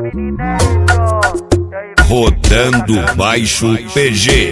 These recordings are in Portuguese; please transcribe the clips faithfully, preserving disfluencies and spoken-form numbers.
Rodando baixo P G.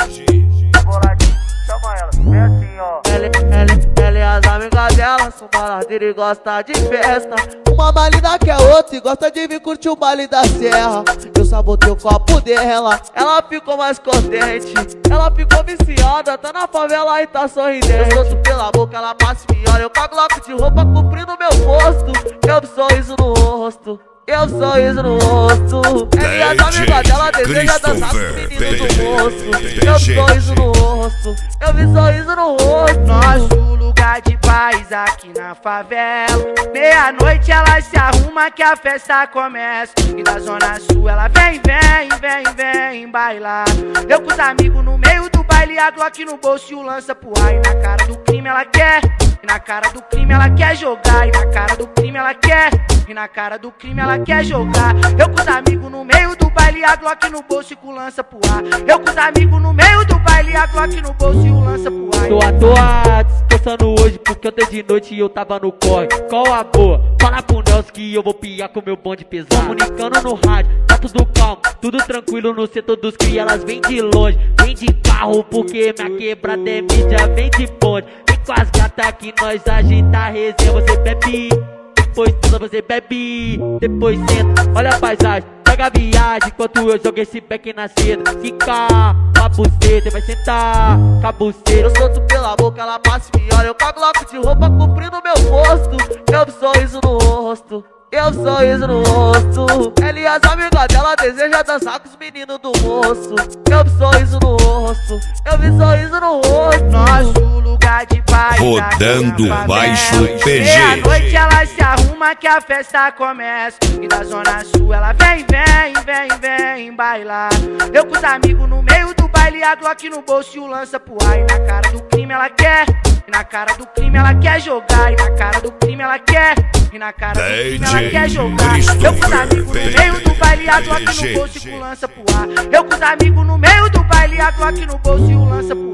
Ela, ela, ela e as amigas dela são baladeiras e gosta de festa. Uma malina quer outra e gosta de vir curtir o baile da serra. Eu sabotei o copo dela, ela ficou mais contente. Ela ficou viciada, tá na favela e tá sorridente. Eu solto pela boca, ela passa e me olha. Eu cago logo de roupa cobrindo meu rosto. Eu vi sorriso no rosto, eu sorriso no rosto. Ela e as amigas dela desejam dançar com o menino do rosto. Eu vi sorriso no rosto, eu vi sorriso no rosto. Nosso lugar de paz aqui na favela. Meia-noite ela se arruma que a festa começa. E da zona sul ela vem, vem, vem, vem bailar. Eu com os amigos no meio do baile, a Glock no bolso e o lança pro ar. E na cara do crime ela quer, e na cara do crime ela quer jogar. E na cara do crime ela quer, e na cara do crime ela quer jogar. Eu com os amigos no meio do baile, a Glock no bolso e com o lança pro ar. Eu com os amigos no meio do baile, a Glock no bolso e o lança pro ar. Tô à toa descansando hoje porque ontem de noite eu tava no corre. Qual a boa? Fala pro Nelson que eu vou piar com meu bonde pesado. Comunicando no rádio, tá tudo calmo, tudo tranquilo no setor dos cria. Elas vêm de longe, vêm de carro porque minha quebrada é mídia, vem de bonde. Vem com as gatas que nós agita a resenha. Você bebe, depois tudo você bebe, depois senta, olha a paisagem, pega a viagem enquanto eu jogo esse back na seda. Fica com a buceta, vai sentar com a buceta. Eu solto pela boca, ela passa e me olha. Eu cago logo de roupa cobrindo meu rosto. Eu vi sorriso no rosto, eu vi sorriso no rosto. Ela e as amigas dela desejam dançar com os meninos do moço. Eu vi sorriso no rosto, eu vi sorriso no rosto. Nosso lugar de paz Rodando baixo P G. Meia-noite ela se arruma que a festa começa. E da zona sul ela vem, vem, vem, vem bailar. Eu com os amigos no meio do baile, a Glock no bolso e o lança pro ar. E na cara do crime ela quer, e na cara do crime ela quer jogar. E na cara do crime ela quer, e na cara do crime ela quer jogar. Eu com os amigos no meio do baile, a Glock no bolso e com o lança pro ar. Eu com os amigos no meio do baile, a Glock no bolso e o lança pro ar.